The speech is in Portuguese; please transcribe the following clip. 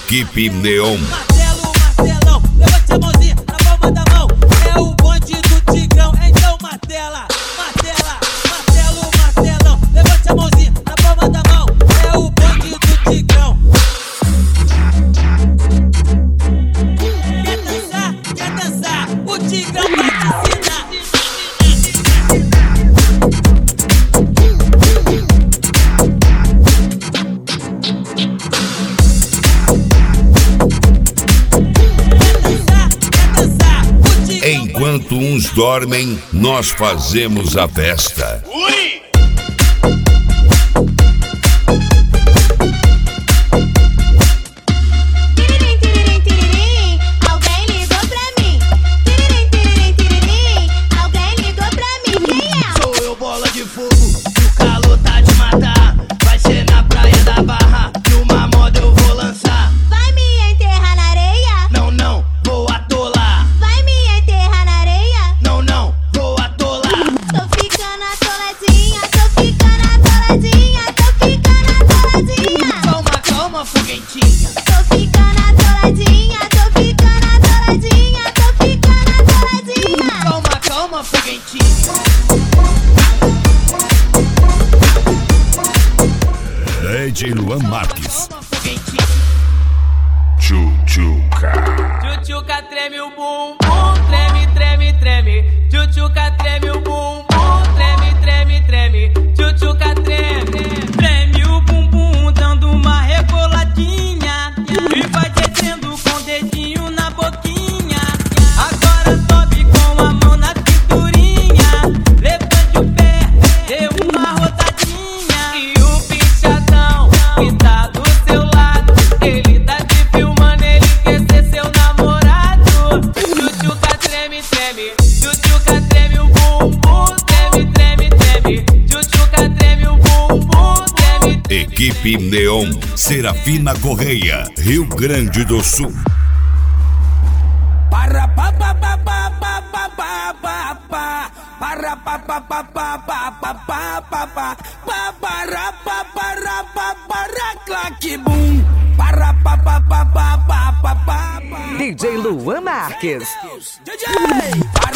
Equipe Neon. Marcelo, Marcelão, levante a mãozinha na palma da mão. É o bonde do Tigrão, então martela, martela. Marcelo, Marcelão, levante a mãozinha na palma da mão. É o bonde do Tigrão. Quer dançar, o Tigrão vai te ensinar. Enquanto uns dormem, nós fazemos a festa. Ui! DJ Luan Marques. Tchutchuca. Tchutchuca treme o bumbum, treme, treme, treme. Tchutchuca treme o bumbum, treme, treme, treme. Tchutchuca treme, treme o bumbum, dando uma reboladinha e vai descendo com o dedinho na boquinha. Agora sobe com a mão na cinturinha, levante o pé, dê uma rodadinha. E o bichadão que tá do seu lado, ele tá te filmando, ele quer ser seu namorado. Tchutchuca treme, treme, tchutchuca treme o bumbum, treme, treme, treme. Tchutchuca treme o bumbum, treme. Equipe Neon, Serafina Correia, Rio Grande do Sul. Para pa pa pa pa pa pa pa pa pa. Para pa pa pa pa pa pa pa pa pa. Para pa para pa para claque bum. Para pa pa pa pa pa pa pa. DJ Luan Marques. DJ